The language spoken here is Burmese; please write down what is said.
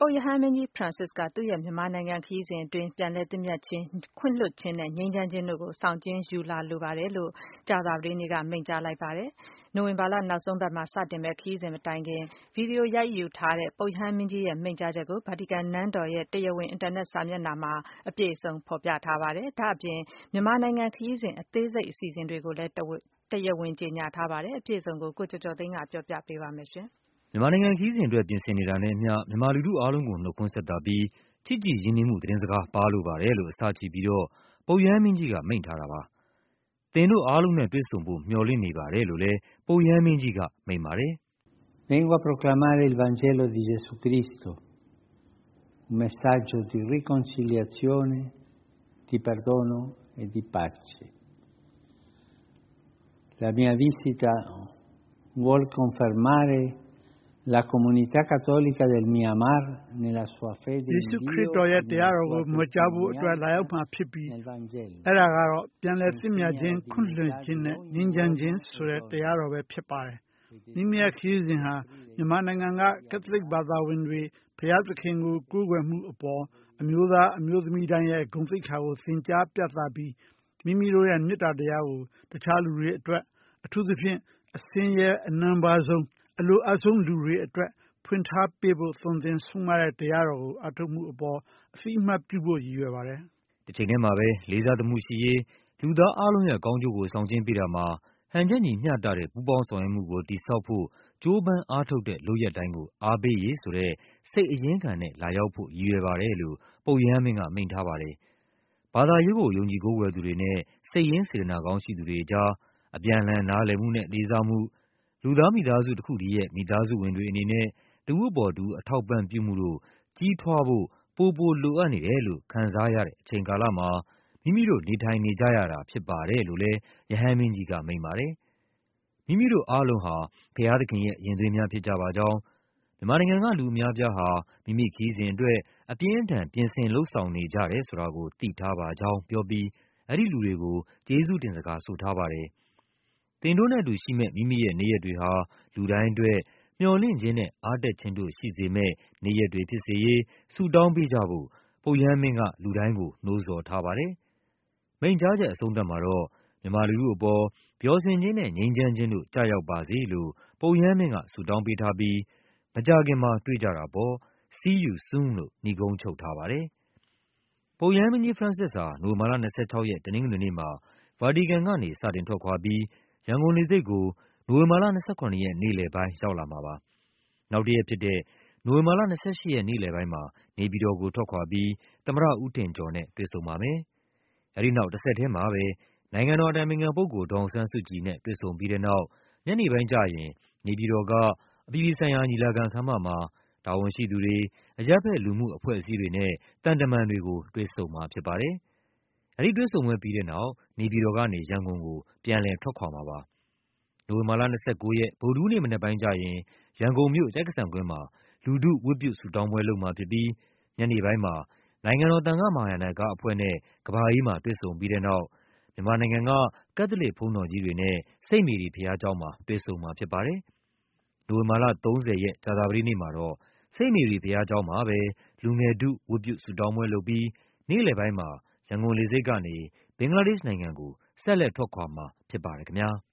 ပုပ်ရဟန်းမင်းကြီး Francis က သူ့ရဲ့မြန်မာနိုင်ငံခရီးစဉ်အတွင်း ပြန်လည်သင့်မြတ်ခြင်း၊ ခွင့်လွှတ်ခြင်းနဲ့ ငြိမ်းချမ်းခြင်းတို့ကို ဆောင်ကျဉ်းယူလာလိုပါတယ်လို့ ကြာသပတေးနေ့က မိန့်ကြားလိုက်ပါတယ်။ နိုဝင်ဘာလနောက်ဆုံးပတ်မှာ စတင်မယ့်ခရီးစဉ်မတိုင်ခင် ဗွီဒီယိုရိုက်ယူထားတဲ့ ပုပ်ရဟန်းမင်းကြီးရဲ့မိန့်ကြားချက်ကို ဗာတီကန်နန်းတော်ရဲ့တရားဝင်အင်တာနက်စာမျက်နှာမှာ အပြည့်အစုံဖော်ပြထားပါတယ်။ ဒါ့အပြင် မြန်မာနိုင်ငံခရီးစဉ်အသေးစိတ်အစီအစဉ်တွေကိုလည်း တရားဝင်ကြေညာထားပါတယ်။ အပြည့်အစုံကို ကိုကျော်ကျော်သိန်းက ပြောပြပေးပါမယ်။မြန်မာနိုင်ငံခရီးစဉ်အတွက် ပြင်ဆင်နေတာနဲ့အမျှ မြန်မာလူထုအားလုံးကို နှုတ်ခွန်းဆက်သပြီး ချစ်ကြည်ရင်းနှီးမှု သတင်းစကားပါးလိုပါတယ်လို့ အစချီပြီးတော့ ပုပ်ရဟန်းမင်းကြီးက မိန့်ထားတာပါ။ သင်တို့အားလုံးနဲ့တွေ့ဆုံဖို့ မျှော်လင့်နေပါတယ်လို့လည်း ပုပ်ရဟန်းမင်းကြီးက မိန့်ပါတယ်။ Vengo a proclamare il Vangelo di Gesù Cristo, un messaggio di riconciliazione, di perdono e di pace. La mia visita vuol confermare la comunità cattolica del Myanmar nella sua fede in Dio ယေရှုခရစ်တော်ရဲ့တရားတော်ကိုမြွက်ကြားဖို့အတွက်လာရောက်မှာဖြစ်ပြီးအဲ့ဒါကတော့ပြန်လည်သင့်မြတ်ခြင်းခွင့်လွှတ်ခြင်းနဲ့ငြိမ်းချမ်းခြင်းဆိုတဲ့တရားတော်ပဲဖြစ်ပါတယ်။မိမိရဲ့ခရီးစဉ်ဟာမြန်မာနိုင်ငံကကက်သလစ်ဘာသာဝင်တွေဘုရားသခင်ကိုကိုးကွယ်မှုအပေါ်အမျိုးသားအမျိုးသမီးတိုင်းရဲ့ဂုဏ်သိက္ခာကိုသင်ကြားပြသပြီးမိမိတို့ရဲ့မေတ္တာတရားကိုတခြားလူတွေအတွက်အထူးသဖြင့်အဆင်းရဲအနွမ်းပါးဆုံးအလိုအပ်ဆုံးလူတွေအတွက်ဖွင့်ထားပေးဖို့သွန်သင်ဆုံးမတဲ့တရားတော်ကိုအထောက်မှုအပေါ်အသိအမှတ်ပြုဖို့ရည်ရွယ်ပါတယ်။တချိန်တည်းမှာပဲလေးစားသမှုရှိရေးလူသားအားလုံးရဲ့ကောင်းကျိုးကိုဆောင်ကျဉ်ပေးတာမှာဟန်ချက်ညီမျှတတဲ့ပူးပေါင်းဆောင်ရွက်မှုကိုတည်ဆောက်ဖို့ကြိုးပမ်းအားထုတ်တဲ့လုပ်ရပ်တိုင်းကိုအားပေးရေးဆိုတဲ့စိတ်အရင်းခံနဲ့လာရောက်ဖို့ရည်ရွယ်ပါတယ်လို့ပုပ်ရဟန်းမင်းကမိန့်ထားပါတယ်။ဘာသာရေးကိုယုံကြည်ကိုးကွယ်သူတွေနဲ့စိတ်ရင်းစေတနာကောင်းရှိသူတွေအကြားအပြန်အလှန်နားလည်မှုနဲ့လေးစားမှုလူသားမိသားစုတစ်ခုတည်းရဲ့မိသားစုဝင်တွေအနေနဲ့တဦးအပေါ်တဦးအထောက်ပံ့ပြုမှုတို့ကြီးထွားဖို့ပိုလိုအပ်နေတယ်လို့ခံစားရတဲ့အချိန်ကာလမှာမိမိတို့နေထိုင်နေကြရတာဖြစ်ပါတယ်လို့လည်းရဟန်းမင်းကြီးကမိန့်ပါတယ်။မိမိတို့အားလုံးဟာဘုရားသခင်ရဲ့ရင်သွေးများဖြစ်ကြပါကြောင်းမြန်မာနိုင်ငံကလူအများအပြားဟာမိမိခရီးစဉ်အတွက်အပြင်းအထန်ပြင်ဆင်လုပ်ဆောင်နေကြတယ်ဆိုတာကိုသိထားပါကြောင်းပြောပြီးအဲဒီလူတွေကိုကျေးဇူးတင်စကားဆိုထားပါတယ်။သင်တို့နဲ့အတူရှိမယ့်မိမိရဲ့နေ့ရက်တွေဟာလူတိုင်းအတွက်မျှော်လင့်ခြင်းနဲ့အားတက်ခြင်းတို့ရှိစေမယ့်နေ့ရက်တွေဖြစ်စေရေးဆုတောင်းပေးကြဖို့ပုပ်ရဟန်းမင်းကလူတိုင်းကိုနှိုးဆော်ထားပါတယ်။မိန့်ကြားချက်အဆုံးသတ်မှာတော့မြန်မာလူထုအပေါ်ပျော်ရွှင်ခြင်းနဲ့ငြိမ်းချမ်းခြင်းတို့ကျရောက်ပါစေလို့ပုပ်ရဟန်းမင်းကဆုတောင်းပေးထားပြီးမကြာခင်မှာတွေ့ကြတာပေါ့ See you soon လို့နိဂုံးချုပ်ထားပါတယ်။ပုပ်ရဟန်းမင်းကြီး Francis ဟာနိုဝင်ဘာလ 26 ရက်တနင်္ဂနွေနေ့မှာဗာတီကန်ကနေစတင်ထွက်ခွာပြီးရန်ကုန်လေဆိပ်ကိုနိုဝင်ဘာလ 27 ရက်နေ့လည်ပိုင်းရောက်လာမှာပါ။နောက်တရက်ဖြစ်တဲ့နိုဝင်ဘာလ 28 ရက်နေ့လည်ပိုင်းမှာနေပြည်တော်ကိုထွက်ခွာပြီးသမ္မတဦးထင်ကျော်နဲ့တွေ့ဆုံပါမယ်။အဲဒီနောက်တဆက်ထဲမှာပဲနိုင်ငံတော်အတိုင်ပင်ခံပုဂ္ဂိုလ်ဒေါ်အောင်ဆန်းစုကြည်နဲ့တွေ့ဆုံပြီးတဲ့နောက်ညနေပိုင်းကျရင်နေပြည်တော်ကအပြည်ပြည်ဆိုင်ရာညီလာခံခန်းမမှာတာဝန်ရှိသူတွေအရပ်ဘက်လူမှုအဖွဲ့အစည်းတွေနဲ့သံတမန်တွေကိုတွေ့ဆုံမှာဖြစ်ပါတယ်။အဲဒီတွေ့ဆုံပွဲပြီးတဲ့နောက်နေပြည်တော်ကနေရန်ကုန်ကိုပြန်လည်ထွက်ခွာမှာပါ။နိုဝင်ဘာလ 29 ရက်ဗုဒ္ဓဟူးနေ့မနက်ပိုင်းကျရင်ရန်ကုန်မြို့ကျိက္ကဆံကွင်းမှာလူထုဝတ်ပြုဆုတောင်းပွဲလုပ်မှာဖြစ်ပြီးညနေပိုင်းမှာနိုင်ငံတော်သံဃမဟာယာနကအဖွဲ့နဲ့ကမ္ဘာအေးမှာတွေ့ဆုံပြီးတဲ့နောက်မြန်မာနိုင်ငံကကက်သလစ်ဘုန်းတော်ကြီးတွေနဲ့စိန့်မေရီဘုရားကျောင်းမှာတွေ့ဆုံမှာဖြစ်ပါတယ်။နိုဝင်ဘာလ 30 ရက်ကြာသပတေးနေ့မှာတော့စိန့်မေရီဘုရားကျောင်းမှာပဲလူငယ်ထုဝတ်ပြုဆုတောင်းပွဲလုပ်ပြီးနေ့လည်ပိုင်းမှာရန်ကုန်လေဆိပ်ကနေဘင်္ဂလားဒေ့ရှ်နိုင်ငံကိုဆက်လက်ထွက်ခွာမှာဖြစ်ပါတယ်ခင်ဗျာ။